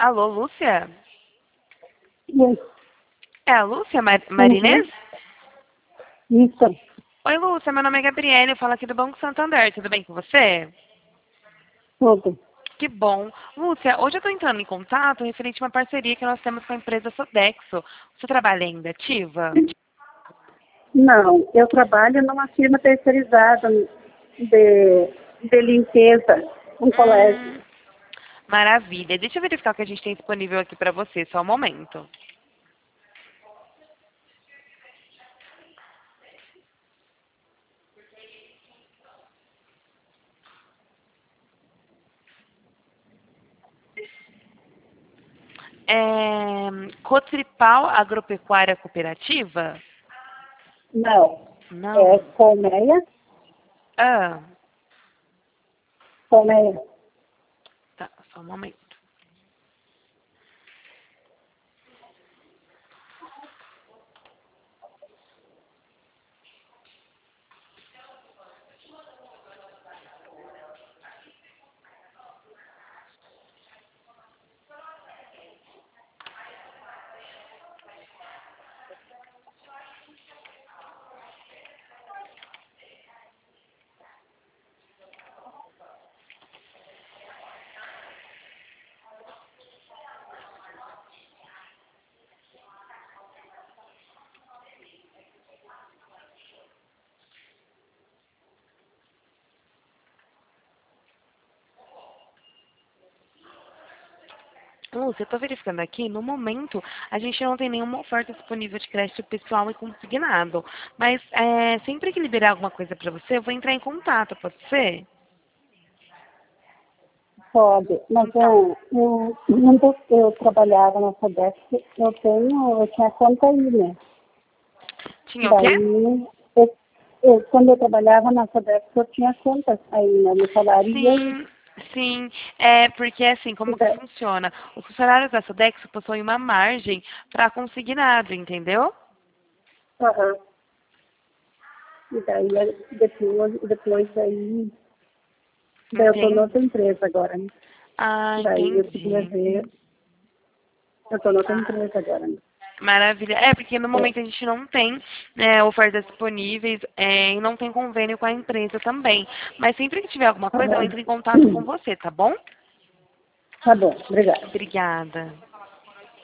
Alô, Lúcia? Isso. É a Lúcia Marinês? Isso. Oi, Lúcia, meu nome é Gabriela, eu falo aqui do Banco Santander, tudo bem com você? Tudo. Que bom. Lúcia, hoje eu estou entrando em contato referente a uma parceria que nós temos com a empresa Sodexo. Você trabalha ainda ativa? Não, eu trabalho numa firma terceirizada de limpeza, um colégio. Maravilha. Deixa eu verificar o que a gente tem disponível aqui para você, só um momento. Cotripal Agropecuária Cooperativa? Não, é Não. colmeia, Ah, colmeia. tá, só um momento. Lúcia, eu estou verificando aqui, no momento, a gente não tem nenhuma oferta disponível de crédito pessoal e consignado. Mas sempre que liberar alguma coisa para você, eu vou entrar em contato, pode ser? Pode, mas Então, eu trabalhava na Sodex, eu tinha conta aí, né? tinha o quê? Daí, quando eu trabalhava na Sodex, eu tinha conta aí, né? No salário e aí. Sim, sim. É porque assim, E como que daí, funciona? Os funcionários da Sodex possuem uma margem para consignado, entendeu? aham. E daí, daí eu tô Entendi. noutra empresa agora, né? Ah, Daí eu queria entendi. ver, eu tô noutra empresa agora, né? Maravilha. É, porque no É, momento a gente não tem ofertas disponíveis e não tem convênio com a empresa também. Mas sempre que tiver alguma coisa, eu aham. entro em contato com você, tá bom? Tá bom, obrigada. Obrigada.